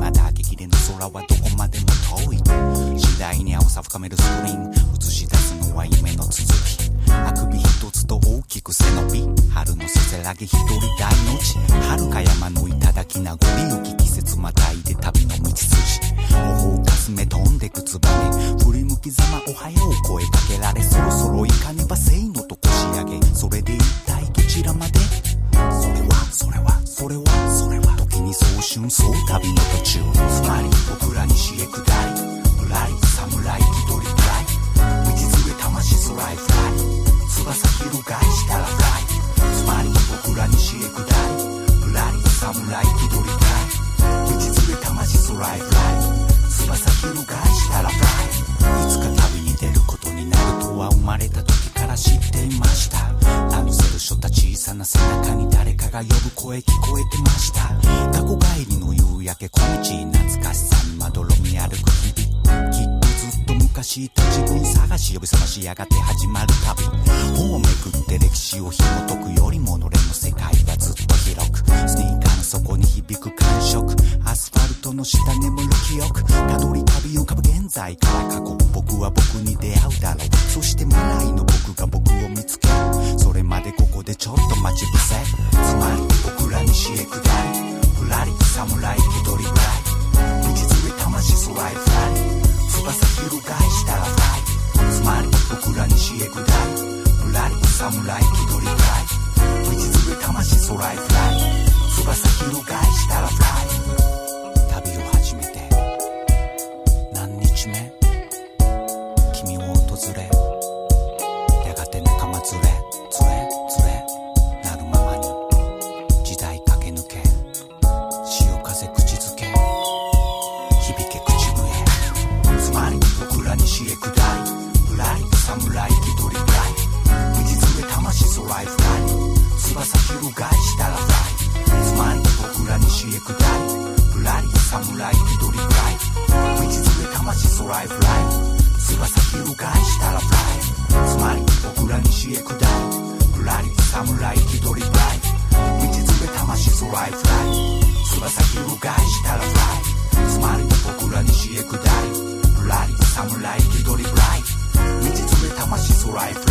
まだ激励の空はどこまでも遠い。次第に青さ深めるスクリーン、映し出すのは夢の続き。あくび一つと大きく背伸び、春のせせらぎ一人大の地。遥か山の頂名残雪、季節またいで旅の道筋。頬をかすめ飛んでくつばめ、振り向きざまおはよう声かけられ、そろそろいかねばせいのと腰上げ。それで一体どちらまで。それは時に早春そう旅の途中。つまり僕ら西へ下り、ぶらり侍気取りフライ、道連れ魂空へフライ、翼広がいしたらフライ。つまり僕ら西へ下り、ぶらり侍気取りフライ、道連れ魂空へフライ、翼広がいしたらフライ。いつか旅に出ることになるとは生まれた時から知っていました。ランドセル背負った小さな背中に誰かが呼ぶ声聞こえてました。過去帰りの夕焼け小道、懐かしさにまどろみ歩く日々。きっとずっと昔いた自分探し、呼び覚ましやがて始まる旅。本をめくって歴史を紐解くよりものれの世界はずっと広く、スニーカーの底に響く感触、アスファルトの下眠る記憶、たどり旅を浮かぶ現在から過去。僕は僕に出会うだろう、そして未来の僕が僕を見つける。それまでここでちょっと待ち伏せ。つまり僕ら西へ下り、ふらり侍気取りフライ、道連れ魂空へフライ、翼広がいしたらフライ。つまり僕ら西へ下り、ふらり侍気取りフライ、道連れ魂空へフライ、翼広がいしたらフライ。旅を始めて何日目、君を訪れ、やがて仲間連れなるままに時代駆け抜け、潮風口づけ響け口笛。つまり僕ら西へ下り、ぶらり侍気取りフライ、道連れ魂空へフライ、翼広がいしたらフライ。つまり僕ら西へ下り、ぶらり侍気取りフライ、道連れ魂空へフライ、翼広がいしたらフライ。つまり僕ら西へ下り、ぶらり侍気取りフライ、道連れ魂空へフライ、翼広がいしたらフライ。つまり僕ら西へ下り、ぶらり侍気取りフライ、道連れ魂空へフライ。